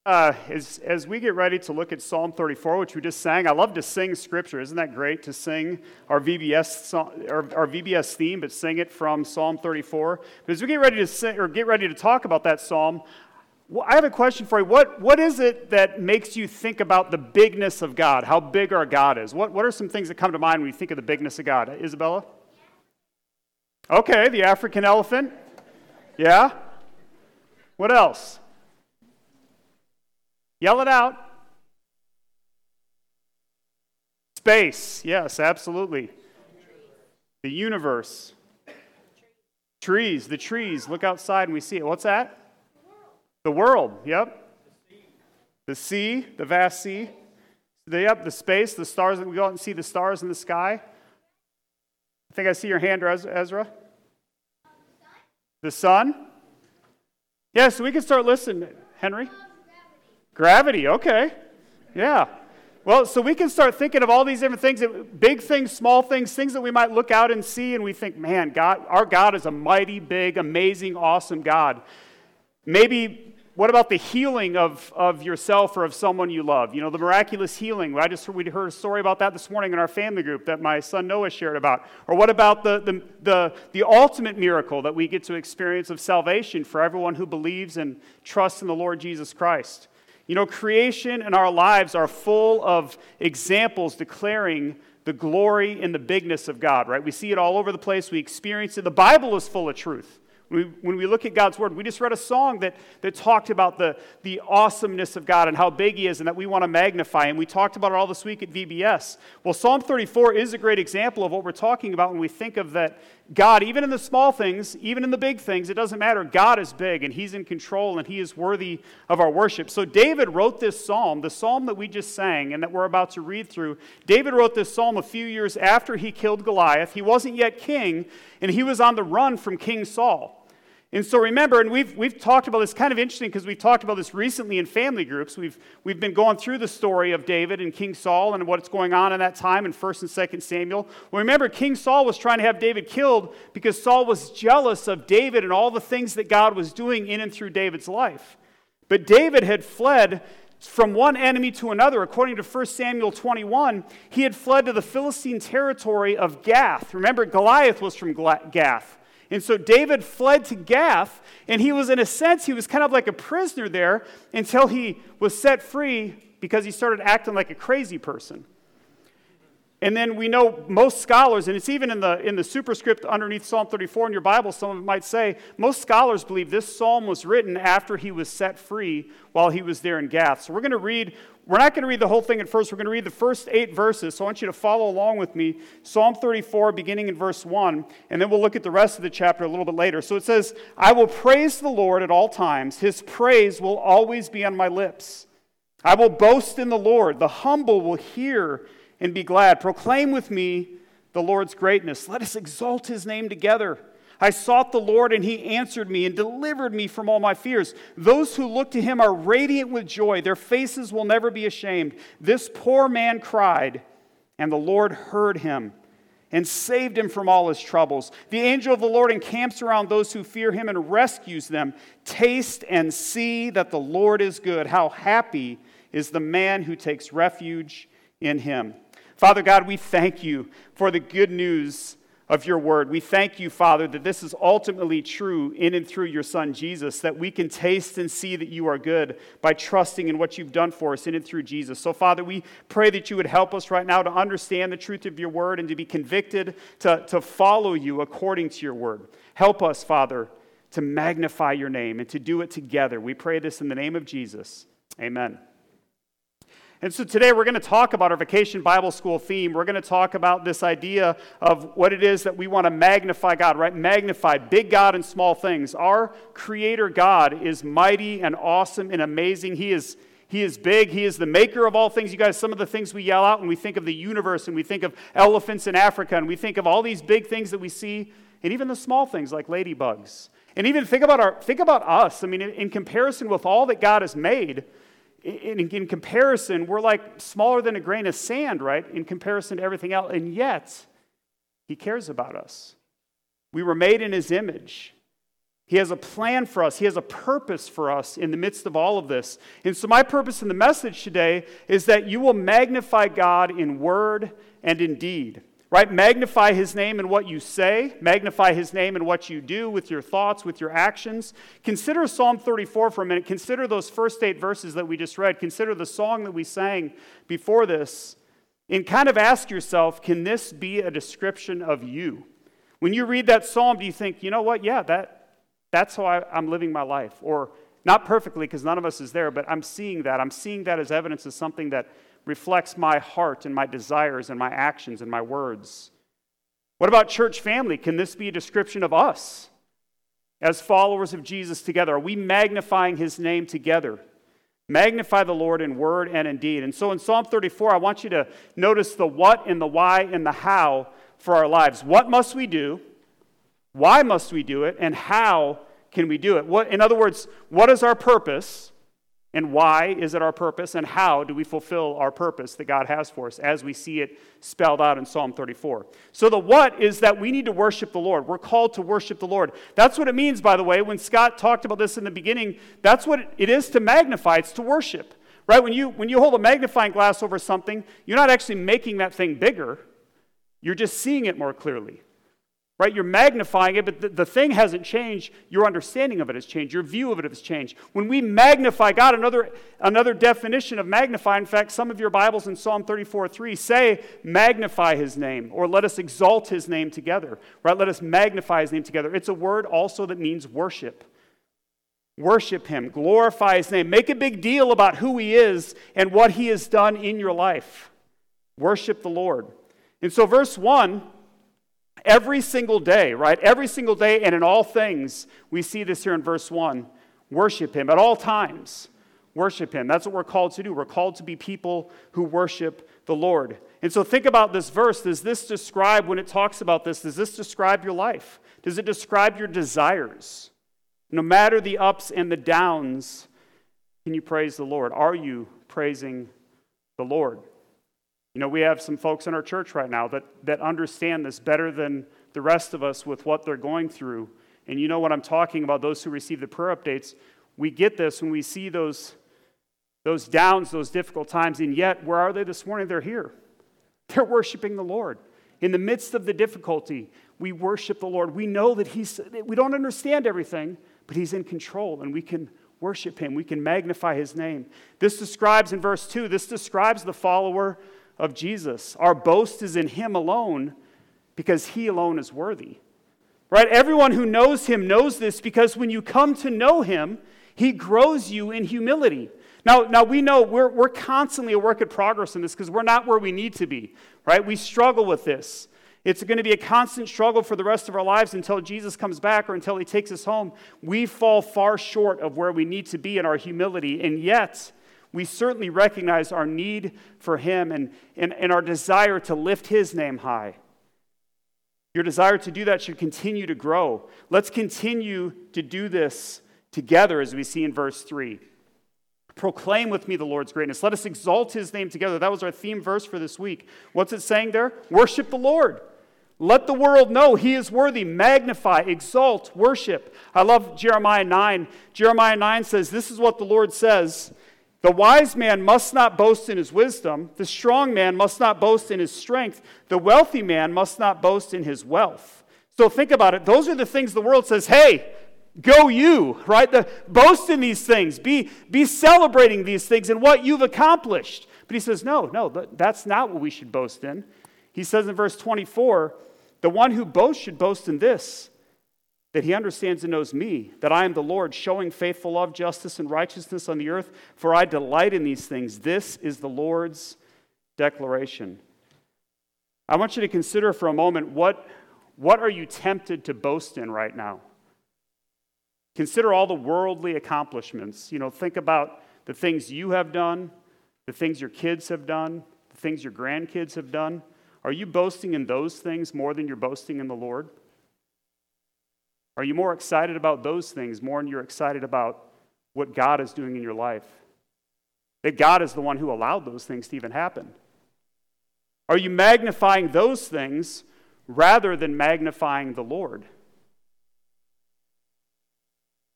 As we get ready to look at Psalm 34, which we just sang, I love to sing Scripture. Isn't that great to sing our VBS theme, but sing it from Psalm 34? But as we get ready to sing, or get ready to talk about that psalm, I have a question for you. What is it that makes you think about the bigness of God? How big our God is? What are some things that come to mind when you think of the bigness of God? Isabella? Okay, the African elephant. Yeah. What else? Yell it out. Space. Yes, absolutely. The universe. Trees. The trees. Look outside and we see it. What's that? The world. Yep. The sea. The vast sea. The space. The stars. We go out and see the stars in the sky. I think I see your hand, Ezra. The sun. Yeah, so we can start listening. Henry? Gravity, okay. Yeah. Well, so we can start thinking of all these different things, big things, small things that we might look out and see, and we think, man, God, our God is a mighty, big, amazing, awesome God. Maybe, what about the healing of yourself or of someone you love? You know, the miraculous healing. We heard a story about that this morning in our family group that my son Noah shared about. Or what about the ultimate miracle that we get to experience of salvation for everyone who believes and trusts in the Lord Jesus Christ? You know, creation and our lives are full of examples declaring the glory and the bigness of God, right? We see it all over the place. We experience it. The Bible is full of truth. When we look at God's Word, we just read a song that talked about the awesomeness of God and how big He is and that we want to magnify. And we talked about it all this week at VBS. Well, Psalm 34 is a great example of what we're talking about when we think of that God, even in the small things, even in the big things, it doesn't matter. God is big and He's in control and He is worthy of our worship. So David wrote this psalm, the psalm that we just sang and that we're about to read through. David wrote this psalm a few years after he killed Goliath. He wasn't yet king and he was on the run from King Saul. And so remember, and we've talked about this, kind of interesting because we've talked about this recently in family groups. We've been going through the story of David and King Saul and what's going on in that time in 1 and 2 Samuel. Well, remember, King Saul was trying to have David killed because Saul was jealous of David and all the things that God was doing in and through David's life. But David had fled from one enemy to another. According to 1 Samuel 21, he had fled to the Philistine territory of Gath. Remember, Goliath was from Gath. And so David fled to Gath, and he was, in a sense, he was kind of like a prisoner there until he was set free because he started acting like a crazy person. And then we know most scholars, and it's even in the superscript underneath Psalm 34 in your Bible, some of it might say, most scholars believe this psalm was written after he was set free while he was there in Gath. So we're not going to read the whole thing at first. We're going to read the first 8 verses. So I want you to follow along with me. Psalm 34, beginning in verse 1, and then we'll look at the rest of the chapter a little bit later. So it says, I will praise the Lord at all times. His praise will always be on my lips. I will boast in the Lord. The humble will hear and be glad. Proclaim with me the Lord's greatness. Let us exalt His name together. I sought the Lord, and He answered me and delivered me from all my fears. Those who look to Him are radiant with joy. Their faces will never be ashamed. This poor man cried, and the Lord heard him and saved him from all his troubles. The angel of the Lord encamps around those who fear Him and rescues them. Taste and see that the Lord is good. How happy is the man who takes refuge in Him. Father God, we thank You for the good news of Your word. We thank You, Father, that this is ultimately true in and through Your Son, Jesus, that we can taste and see that You are good by trusting in what You've done for us in and through Jesus. So, Father, we pray that You would help us right now to understand the truth of Your word and to be convicted to follow You according to Your word. Help us, Father, to magnify Your name and to do it together. We pray this in the name of Jesus. Amen. And so today we're going to talk about our Vacation Bible School theme. We're going to talk about this idea of what it is that we want to magnify God, right? Magnify big God and small things. Our Creator God is mighty and awesome and amazing. He is big. He is the maker of all things. You guys, some of the things we yell out when we think of the universe and we think of elephants in Africa and we think of all these big things that we see and even the small things like ladybugs. And even think about us. I mean, in comparison with all that God has made, in comparison, we're like smaller than a grain of sand, right? In comparison to everything else. And yet, He cares about us. We were made in His image. He has a plan for us. He has a purpose for us in the midst of all of this. And so my purpose in the message today is that you will magnify God in word and in deed. Right? Magnify his name in what you say. Magnify his name in what you do with your thoughts, with your actions. Consider Psalm 34 for a minute. Consider those first 8 verses that we just read. Consider the song that we sang before this. And kind of ask yourself, can this be a description of you? When you read that psalm, do you think, you know what? Yeah, that's how I'm living my life. Or not perfectly, because none of us is there, but I'm seeing that. I'm seeing that as evidence of something that reflects my heart and my desires and my actions and my words. What about church family? Can this be a description of us as followers of Jesus together? Are we magnifying his name together? Magnify the Lord in word and in deed. And so in Psalm 34, I want you to notice the what and the why and the how for our lives. What must we do? Why must we do it? And how can we do it? In other words, what is our purpose? And why is it our purpose? And how do we fulfill our purpose that God has for us as we see it spelled out in Psalm 34? So the what is that we need to worship the Lord. We're called to worship the Lord. That's what it means, by the way. When Scott talked about this in the beginning, that's what it is to magnify. It's to worship. Right? When you hold a magnifying glass over something, you're not actually making that thing bigger. You're just seeing it more clearly. Right? You're magnifying it, but the thing hasn't changed. Your understanding of it has changed. Your view of it has changed. When we magnify God, another definition of magnify, in fact, some of your Bibles in Psalm 34:3 say, magnify his name, or let us exalt his name together. Right? Let us magnify his name together. It's a word also that means worship. Worship him. Glorify his name. Make a big deal about who he is and what he has done in your life. Worship the Lord. And so verse 1, every single day, right? Every single day and in all things, we see this here in verse 1. Worship him at all times. Worship him. That's what we're called to do. We're called to be people who worship the Lord. And so think about this verse. Does this describe, when it talks about this, does this describe your life? Does it describe your desires? No matter the ups and the downs, can you praise the Lord? Are you praising the Lord? You know, we have some folks in our church right now that understand this better than the rest of us with what they're going through. And you know what I'm talking about, those who receive the prayer updates. We get this when we see those downs, those difficult times, and yet, where are they this morning? They're here. They're worshiping the Lord. In the midst of the difficulty, we worship the Lord. We know that we don't understand everything, but he's in control, and we can worship him. We can magnify his name. This describes, in verse 2, this describes the follower of Jesus. Our boast is in him alone because he alone is worthy. Right? Everyone who knows him knows this because when you come to know him, he grows you in humility. Now we know we're constantly a work in progress in this because we're not where we need to be. Right? We struggle with this. It's going to be a constant struggle for the rest of our lives until Jesus comes back or until he takes us home. We fall far short of where we need to be in our humility, and yet we certainly recognize our need for him and our desire to lift his name high. Your desire to do that should continue to grow. Let's continue to do this together as we see in verse 3. Proclaim with me the Lord's greatness. Let us exalt his name together. That was our theme verse for this week. What's it saying there? Worship the Lord. Let the world know he is worthy. Magnify, exalt, worship. I love Jeremiah 9. Jeremiah 9 says, this is what the Lord says. The wise man must not boast in his wisdom. The strong man must not boast in his strength. The wealthy man must not boast in his wealth. So think about it. Those are the things the world says, hey, go you, right? Boast in these things. Be celebrating these things and what you've accomplished. But he says, no, that's not what we should boast in. He says in verse 24, the one who boasts should boast in this, that he understands and knows me, that I am the Lord, showing faithful love, justice, and righteousness on the earth, for I delight in these things. This is the Lord's declaration. I want you to consider for a moment, what are you tempted to boast in right now? Consider all the worldly accomplishments. You know, think about the things you have done, the things your kids have done, the things your grandkids have done. Are you boasting in those things more than you're boasting in the Lord? Are you more excited about those things more than you're excited about what God is doing in your life? That God is the one who allowed those things to even happen. Are you magnifying those things rather than magnifying the Lord?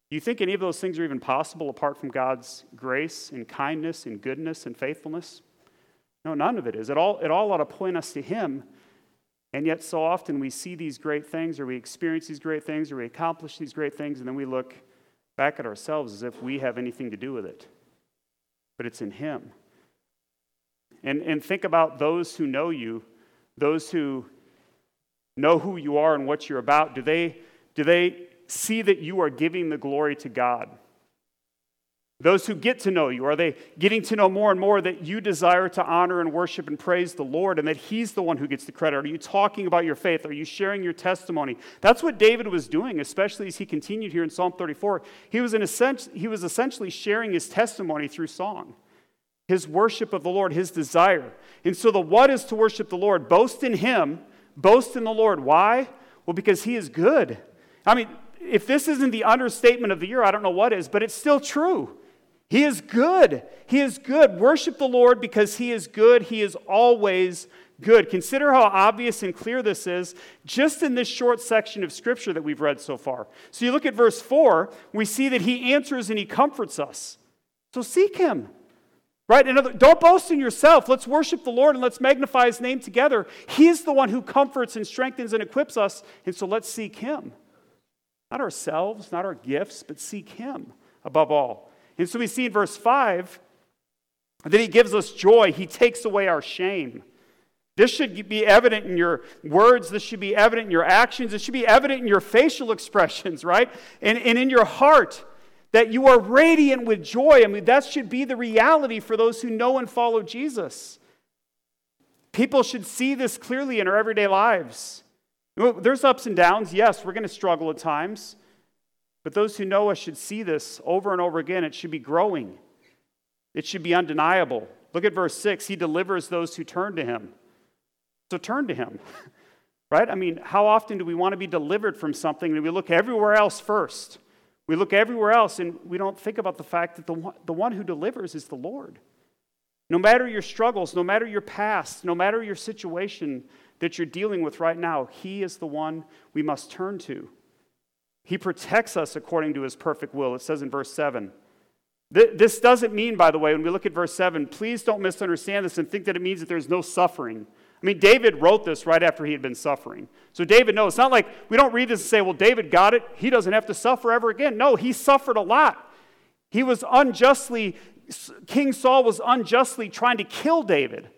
Do you think any of those things are even possible apart from God's grace and kindness and goodness and faithfulness? No, none of it is. It all ought to point us to Him. And yet so often we see these great things, or we experience these great things, or we accomplish these great things, and then we look back at ourselves as if we have anything to do with it. But it's in Him. And think about those who know you, those who know who you are and what you're about. Do they see that you are giving the glory to God? Those who get to know you, are they getting to know more and more that you desire to honor and worship and praise the Lord, and that He's the one who gets the credit? Are you talking about your faith? Are you sharing your testimony? That's what David was doing, especially as he continued here in Psalm 34. He was essentially sharing his testimony through song, his worship of the Lord, his desire. And so the what is to worship the Lord? Boast in Him, boast in the Lord. Why? Well, because He is good. I mean, if this isn't the understatement of the year, I don't know what is, but it's still true. He is good. He is good. Worship the Lord because He is good. He is always good. Consider how obvious and clear this is just in this short section of Scripture that we've read so far. So you look at verse 4, we see that He answers and He comforts us. So seek Him. Right? Don't boast in yourself. Let's worship the Lord and let's magnify His name together. He is the one who comforts and strengthens and equips us, and so let's seek Him. Not ourselves, not our gifts, but seek Him above all. And so we see in verse 5 that He gives us joy. He takes away our shame. This should be evident in your words. This should be evident in your actions. It should be evident in your facial expressions, right? And in your heart, that you are radiant with joy. I mean, that should be the reality for those who know and follow Jesus. People should see this clearly in our everyday lives. There's ups and downs. Yes, we're going to struggle at times. But those who know us should see this over and over again. It should be growing. It should be undeniable. Look at verse 6. He delivers those who turn to Him. So turn to Him. Right? I mean, how often do we want to be delivered from something and we look everywhere else first? We look everywhere else and we don't think about the fact that the one who delivers is the Lord. No matter your struggles, no matter your past, no matter your situation that you're dealing with right now, He is the one we must turn to. He protects us according to His perfect will. It says in verse 7. This doesn't mean, by the way, when we look at verse 7, please don't misunderstand this and think that it means that there's no suffering. I mean, David wrote this right after he had been suffering. So David knows. It's not like we don't read this and say, well, David got it. He doesn't have to suffer ever again. No, he suffered a lot. King Saul was unjustly trying to kill David.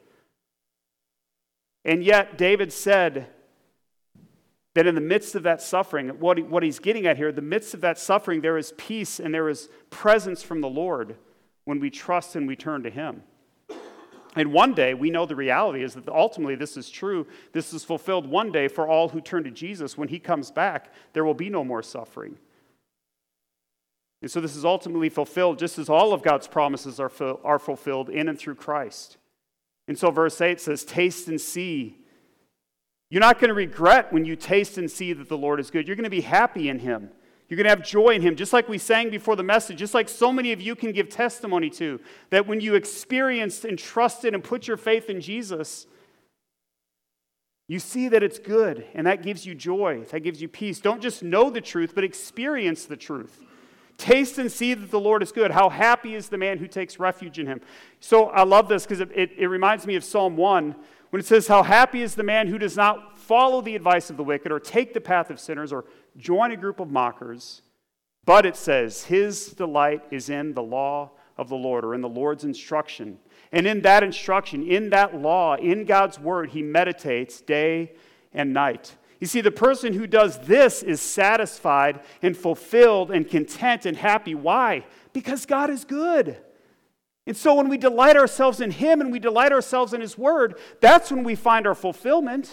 And yet David said that in the midst of that suffering, what he's getting at here, in the midst of that suffering, there is peace and there is presence from the Lord when we trust and we turn to Him. And one day, we know the reality is that ultimately this is true. This is fulfilled one day for all who turn to Jesus. When He comes back, there will be no more suffering. And so this is ultimately fulfilled just as all of God's promises are fulfilled in and through Christ. And so verse 8 says, taste and see. You're not going to regret when you taste and see that the Lord is good. You're going to be happy in Him. You're going to have joy in Him, just like we sang before the message, just like so many of you can give testimony to, that when you experienced and trusted and put your faith in Jesus, you see that it's good, and that gives you joy. That gives you peace. Don't just know the truth, but experience the truth. Taste and see that the Lord is good. How happy is the man who takes refuge in Him. So I love this because it reminds me of Psalm 1, when it says, how happy is the man who does not follow the advice of the wicked or take the path of sinners or join a group of mockers. But it says, his delight is in the law of the Lord, or in the Lord's instruction. And in that instruction, in that law, in God's word, he meditates day and night. You see, the person who does this is satisfied and fulfilled and content and happy. Why? Because God is good. And so when we delight ourselves in Him and we delight ourselves in His word, that's when we find our fulfillment.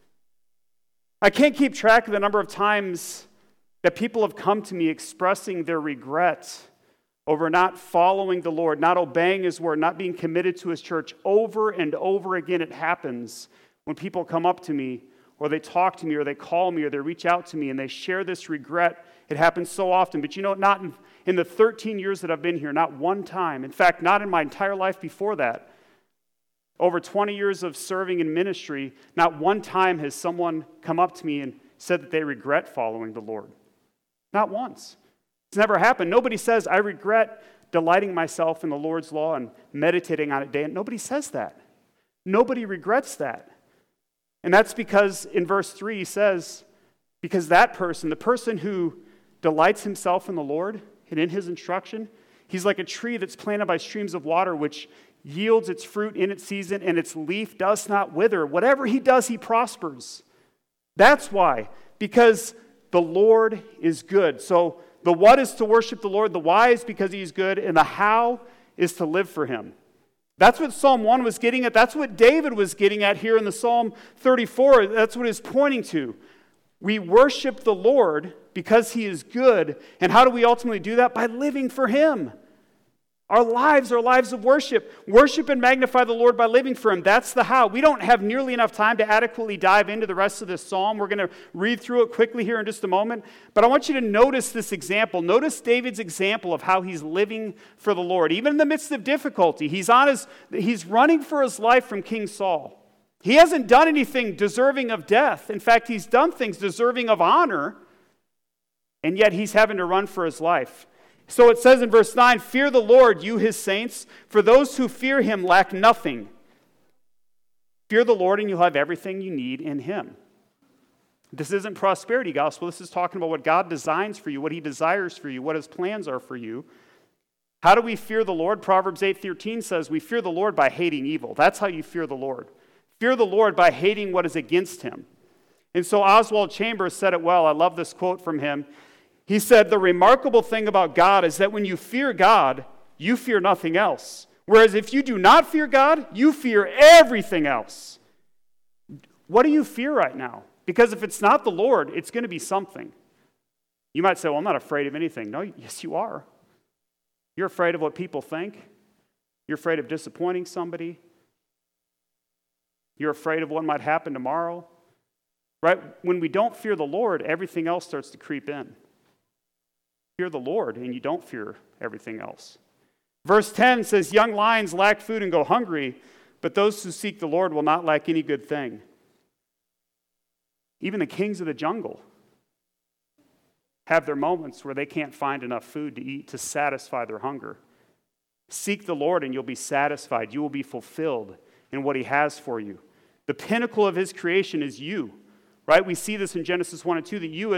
I can't keep track of the number of times that people have come to me expressing their regret over not following the Lord, not obeying His word, not being committed to His church. Over and over again it happens when people come up to me, or they talk to me, or they call me, or they reach out to me, and they share this regret. It happens so often. But you know, not in the 13 years that I've been here, not one time. In fact, not in my entire life before that. Over 20 years of serving in ministry, not one time has someone come up to me and said that they regret following the Lord. Not once. It's never happened. Nobody says, I regret delighting myself in the Lord's law and meditating on it day. And nobody says that. Nobody regrets that. And that's because in verse 3 he says, because that person, the person who delights himself in the Lord and in his instruction, he's like a tree that's planted by streams of water, which yields its fruit in its season, and its leaf does not wither. Whatever he does, he prospers. That's why. Because the Lord is good. So the what is to worship the Lord, the why is because he's good, and the how is to live for him. That's what Psalm 1 was getting at. That's what David was getting at here in the Psalm 34. That's what it's pointing to. We worship the Lord because he is good. And how do we ultimately do that? By living for him. Our lives are lives of worship. Worship and magnify the Lord by living for him. That's the how. We don't have nearly enough time to adequately dive into the rest of this psalm. We're going to read through it quickly here in just a moment. But I want you to notice this example. Notice David's example of how he's living for the Lord. Even in the midst of difficulty, he's running for his life from King Saul. He hasn't done anything deserving of death. In fact, he's done things deserving of honor, and yet he's having to run for his life. So it says in verse 9, fear the Lord, you his saints, for those who fear him lack nothing. Fear the Lord and you'll have everything you need in him. This isn't prosperity gospel. This is talking about what God designs for you, what he desires for you, what his plans are for you. How do we fear the Lord? Proverbs 8:13 says, we fear the Lord by hating evil. That's how you fear the Lord. Fear the Lord by hating what is against him. And so Oswald Chambers said it well. I love this quote from him. He said, the remarkable thing about God is that when you fear God, you fear nothing else. Whereas if you do not fear God, you fear everything else. What do you fear right now? Because if it's not the Lord, it's going to be something. You might say, well, I'm not afraid of anything. No, yes, you are. You're afraid of what people think. You're afraid of disappointing somebody. You're afraid of what might happen tomorrow. Right? When we don't fear the Lord, everything else starts to creep in. Fear the Lord, and you don't fear everything else. Verse 10 says, young lions lack food and go hungry, but those who seek the Lord will not lack any good thing. Even the kings of the jungle have their moments where they can't find enough food to eat to satisfy their hunger. Seek the Lord and you'll be satisfied. You will be fulfilled in what he has for you. The pinnacle of his creation is you, right? We see this in Genesis 1 and 2, that you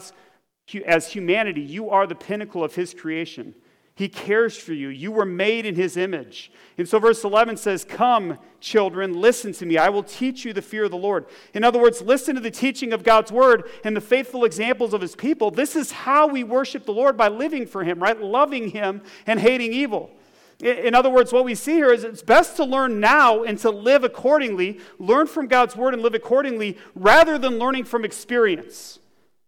as humanity, you are the pinnacle of his creation. He cares for you. You were made in his image. And so verse 11 says, come, children, listen to me. I will teach you the fear of the Lord. In other words, listen to the teaching of God's word and the faithful examples of his people. This is how we worship the Lord, by living for him, right? Loving him and hating evil. In other words, what we see here is it's best to learn now and to live accordingly, learn from God's word and live accordingly, rather than learning from experience.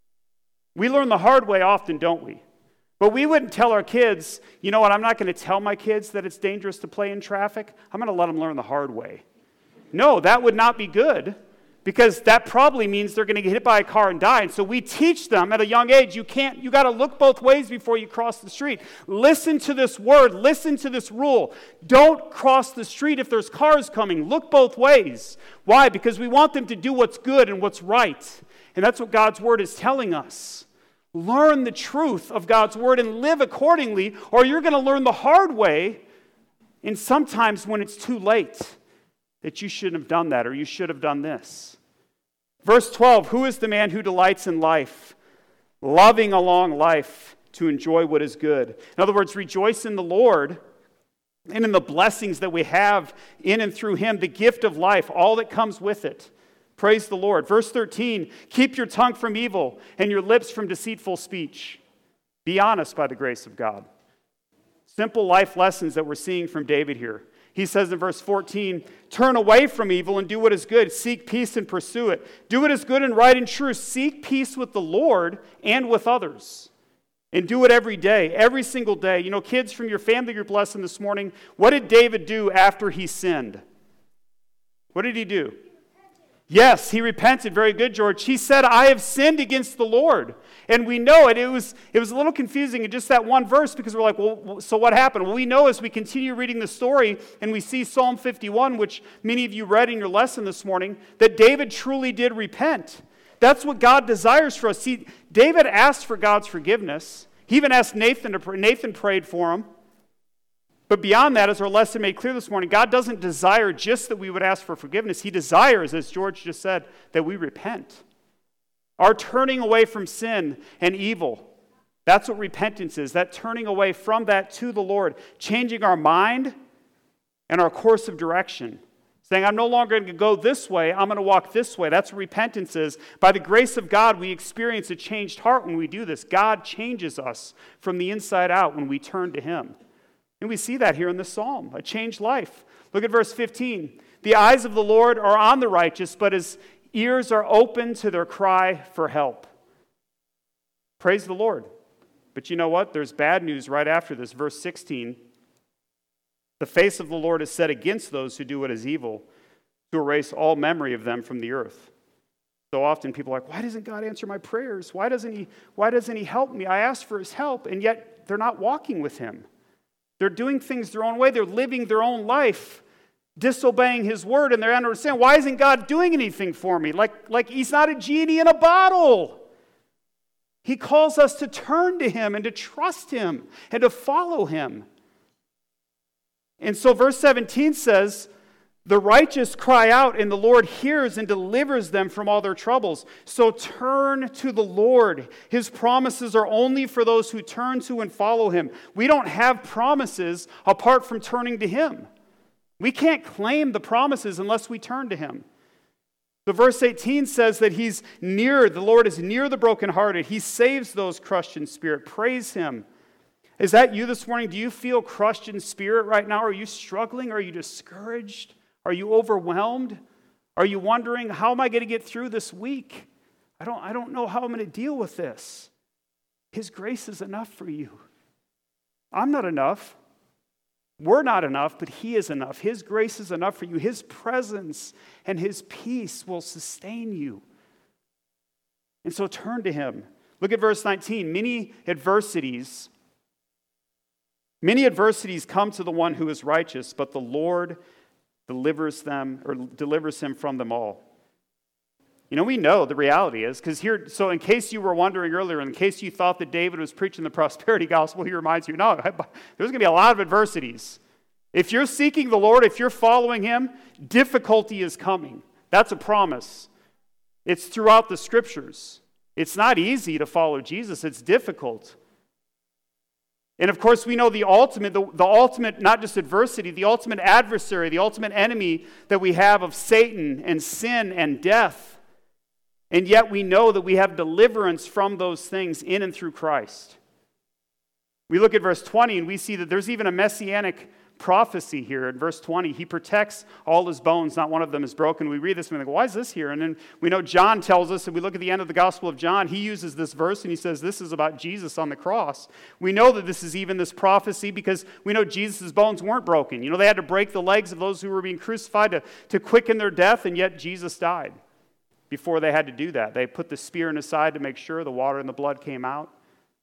We learn the hard way often, don't we? But we wouldn't tell our kids, you know what, I'm not going to tell my kids that it's dangerous to play in traffic. I'm going to let them learn the hard way. No, that would not be good, because that probably means they're going to get hit by a car and die. And so we teach them at a young age, you got to look both ways before you cross the street. Listen to this word, listen to this rule. Don't cross the street if there's cars coming. Look both ways. Why? Because we want them to do what's good and what's right. And that's what God's word is telling us. Learn the truth of God's word and live accordingly, or you're going to learn the hard way, and sometimes when it's too late, that you shouldn't have done that, or you should have done this. Verse 12, who is the man who delights in life, loving a long life to enjoy what is good? In other words, rejoice in the Lord and in the blessings that we have in and through him, the gift of life, all that comes with it. Praise the Lord. Verse 13, keep your tongue from evil and your lips from deceitful speech. Be honest by the grace of God. Simple life lessons that we're seeing from David here. He says in verse 14, turn away from evil and do what is good. Seek peace and pursue it. Do what is good and right and true. Seek peace with the Lord and with others. And do it every day, every single day. You know, kids from your family group lesson this morning, what did David do after he sinned? What did he do? Yes, he repented. Very good, George. He said, I have sinned against the Lord. And we know it. It was a little confusing in just that one verse, because we're like, well, so what happened? Well, we know as we continue reading the story and we see Psalm 51, which many of you read in your lesson this morning, that David truly did repent. That's what God desires for us. See, David asked for God's forgiveness. He even asked Nathan to pray. Nathan prayed for him. But beyond that, as our lesson made clear this morning, God doesn't desire just that we would ask for forgiveness. He desires, as George just said, that we repent. Our turning away from sin and evil, that's what repentance is. That turning away from that to the Lord, changing our mind and our course of direction. Saying, I'm no longer going to go this way, I'm going to walk this way. That's what repentance is. By the grace of God, we experience a changed heart when we do this. God changes us from the inside out when we turn to Him. And we see that here in the psalm, a changed life. Look at verse 15. The eyes of the Lord are on the righteous, but His ears are open to their cry for help. Praise the Lord. But you know what? There's bad news right after this. Verse 16. The face of the Lord is set against those who do what is evil, to erase all memory of them from the earth. So often people are like, why doesn't God answer my prayers? Why doesn't he help me? I asked for His help, and yet they're not walking with Him. They're doing things their own way. They're living their own life, disobeying His word, and they're understanding, why isn't God doing anything for me? Like He's not a genie in a bottle. He calls us to turn to Him and to trust Him and to follow Him. And so verse 17 says, the righteous cry out, and the Lord hears and delivers them from all their troubles. So turn to the Lord. His promises are only for those who turn to and follow Him. We don't have promises apart from turning to Him. We can't claim the promises unless we turn to Him. So verse 18 says that He's near, the Lord is near the brokenhearted. He saves those crushed in spirit. Praise Him. Is that you this morning? Do you feel crushed in spirit right now? Are you struggling? Are you discouraged? Are you overwhelmed? Are you wondering, how am I going to get through this week? I don't know how I'm going to deal with this. His grace is enough for you. I'm not enough. We're not enough, but He is enough. His grace is enough for you. His presence and His peace will sustain you. And so turn to Him. Look at verse 19. Many adversities come to the one who is righteous, but the Lord delivers him from them all. You know, we know the reality is, because here, so in case you were wondering earlier, in case you thought that David was preaching the prosperity gospel, he reminds you, no, there's going to be a lot of adversities. If you're seeking the Lord, if you're following Him, difficulty is coming. That's a promise. It's throughout the Scriptures. It's not easy to follow Jesus. It's difficult. And of course, we know the ultimate, not just adversity, the ultimate adversary, the ultimate enemy that we have of Satan and sin and death. And yet we know that we have deliverance from those things in and through Christ. We look at verse 20 and we see that there's even a messianic prophecy here. In verse 20, He protects all His bones, not one of them is broken. We read this and we think, why is this here? And then we know John tells us, and we look at the end of the Gospel of John, he uses this verse and he says this is about Jesus on the cross. We know that this is even this prophecy because we know Jesus' bones weren't broken. You know, they had to break the legs of those who were being crucified to quicken their death, and yet Jesus died before they had to do that. They put the spear in his side to make sure the water and the blood came out.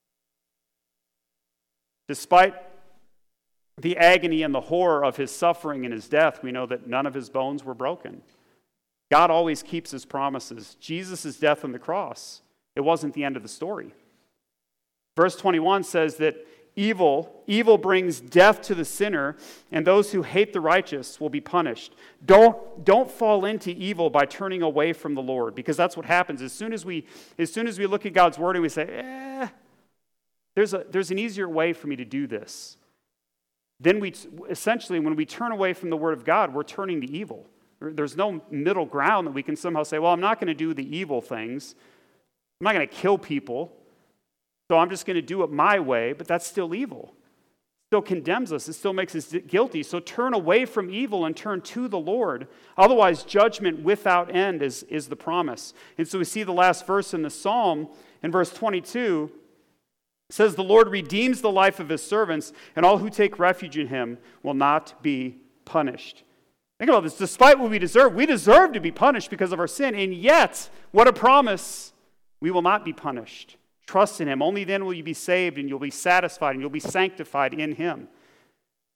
Despite the agony and the horror of His suffering and His death, we know that none of His bones were broken. God always keeps His promises. Jesus' death on the cross, it wasn't the end of the story. Verse 21 says that evil brings death to the sinner, and those who hate the righteous will be punished. Don't fall into evil by turning away from the Lord, because that's what happens. As soon as we look at God's word and we say, there's an easier way for me to do this. Then when we turn away from the Word of God, we're turning to evil. There's no middle ground that we can somehow say, well, I'm not going to do the evil things. I'm not going to kill people. So I'm just going to do it my way, but that's still evil. It still condemns us. It still makes us guilty. So turn away from evil and turn to the Lord. Otherwise, judgment without end is the promise. And so we see the last verse in the Psalm, in verse 22, it says, the Lord redeems the life of His servants, and all who take refuge in Him will not be punished. Think about this. Despite what we deserve to be punished because of our sin, and yet, what a promise, we will not be punished. Trust in Him. Only then will you be saved, and you'll be satisfied, and you'll be sanctified in Him.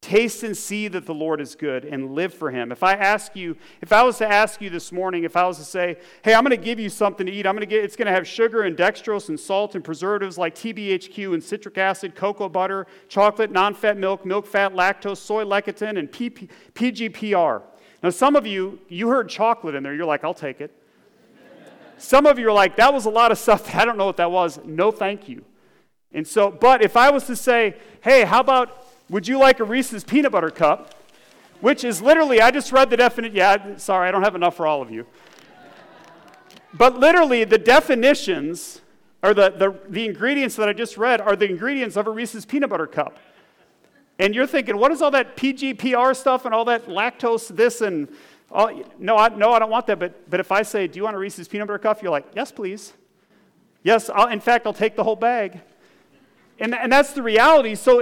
Taste and see that the Lord is good and live for him. If I was to ask you this morning, if I was to say, hey, I'm going to give you something to eat, it's going to have sugar and dextrose and salt and preservatives like TBHQ and citric acid, cocoa butter, chocolate, non-fat milk, milk fat, lactose, soy lecithin, and PGPR. Now, some of you heard chocolate in there. You're like, I'll take it. Some of you are like, that was a lot of stuff. I don't know what that was. No, thank you. And so, but if I was to say, hey, how about, would you like a Reese's peanut butter cup? Which is literally, I just read the definition. Yeah, sorry, I don't have enough for all of you. But literally, the definitions, or the ingredients that I just read are the ingredients of a Reese's peanut butter cup. And you're thinking, what is all that PGPR stuff and all that lactose this and all? No, I don't want that. But if I say, do you want a Reese's peanut butter cup? You're like, yes, please. Yes, in fact, I'll take the whole bag. And that's the reality. So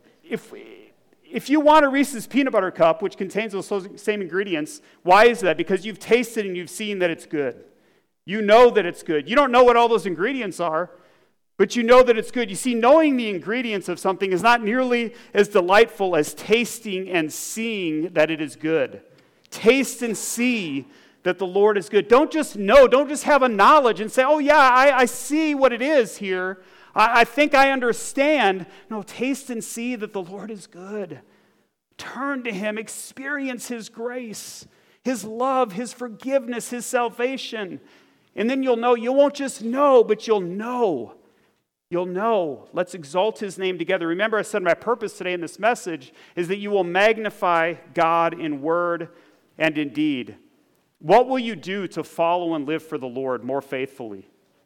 if you want a Reese's peanut butter cup, which contains those same ingredients, why is that? Because you've tasted and you've seen that it's good. You know that it's good. You don't know what all those ingredients are, but you know that it's good. You see, knowing the ingredients of something is not nearly as delightful as tasting and seeing that it is good. Taste and see that the Lord is good. Don't just know. Don't just have a knowledge and say, oh yeah, I see what it is here. I think I understand. No, taste and see that the Lord is good. Turn to him. Experience his grace, his love, his forgiveness, his salvation. And then you'll know. You won't just know, but you'll know. You'll know. Let's exalt his name together. Remember, I said my purpose today in this message is that you will magnify God in word and in deed. What will you do to follow and live for the Lord more faithfully?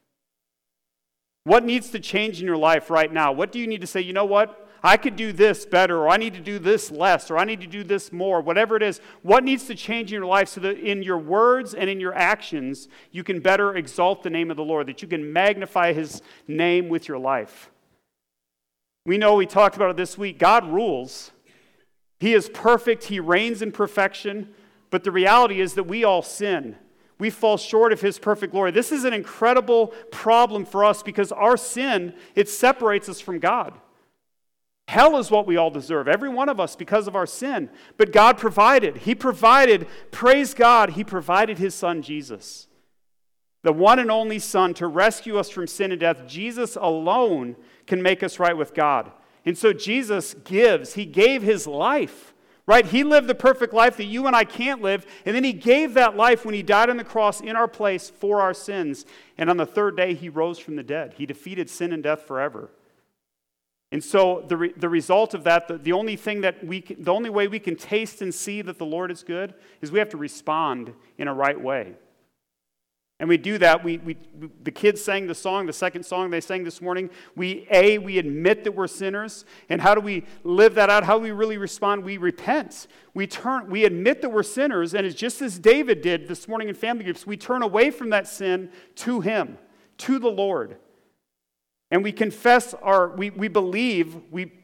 What needs to change in your life right now? What do you need to say, you know what? I could do this better, or I need to do this less, or I need to do this more, whatever it is. What needs to change in your life so that in your words and in your actions, you can better exalt the name of the Lord, that you can magnify his name with your life? We know, we talked about it this week, God rules. He is perfect. He reigns in perfection. But the reality is that we all sin. We fall short of his perfect glory. This is an incredible problem for us because our sin, it separates us from God. Hell is what we all deserve, every one of us, because of our sin. But God provided. He provided, praise God, he provided his son Jesus, the one and only Son, to rescue us from sin and death. Jesus alone can make us right with God. And so Jesus gives. He gave his life. Right? He lived the perfect life that you and I can't live, and then he gave that life when he died on the cross in our place for our sins. And on the third day, he rose from the dead. He defeated sin and death forever. And so the result of that, the only way we can taste and see that the Lord is good is we have to respond in a right way. And we do that. The kids sang the song, the second song they sang this morning. We admit that we're sinners. And how do we live that out? How do we really respond? We repent. We admit that we're sinners. And it's just as David did this morning in family groups, we turn away from that sin to him, to the Lord. And we confess we believe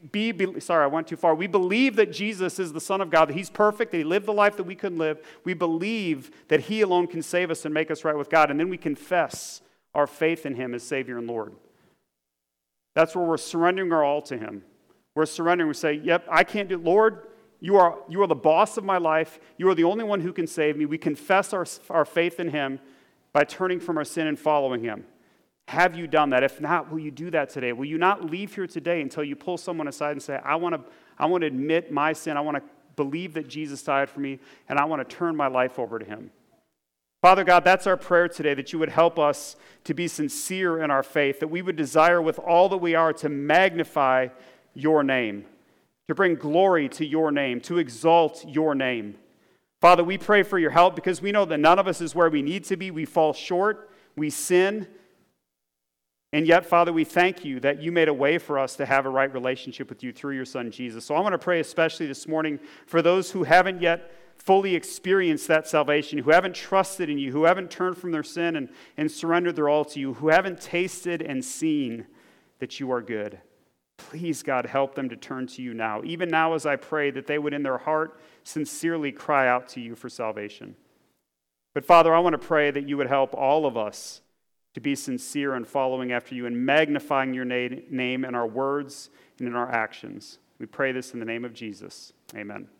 that Jesus is the Son of God, that he's perfect, that he lived the life that we couldn't live. We believe that he alone can save us and make us right with God. And then we confess our faith in him as Savior and Lord. That's where we're surrendering our all to him. We're surrendering. We say, yep, I can't do it. Lord, you are the boss of my life. You are the only one who can save me. We confess our faith in him by turning from our sin and following him. Have you done that? If not, will you do that today? Will you not leave here today until you pull someone aside and say, I want to admit my sin. I want to believe that Jesus died for me, and I want to turn my life over to him. Father God, that's our prayer today, that you would help us to be sincere in our faith, that we would desire with all that we are to magnify your name, to bring glory to your name, to exalt your name. Father, we pray for your help because we know that none of us is where we need to be. We fall short. We sin. And yet, Father, we thank you that you made a way for us to have a right relationship with you through your Son, Jesus. So I want to pray especially this morning for those who haven't yet fully experienced that salvation, who haven't trusted in you, who haven't turned from their sin and surrendered their all to you, who haven't tasted and seen that you are good. Please, God, help them to turn to you now. Even now as I pray that they would in their heart sincerely cry out to you for salvation. But Father, I want to pray that you would help all of us to be sincere in following after you and magnifying your name in our words and in our actions. We pray this in the name of Jesus. Amen.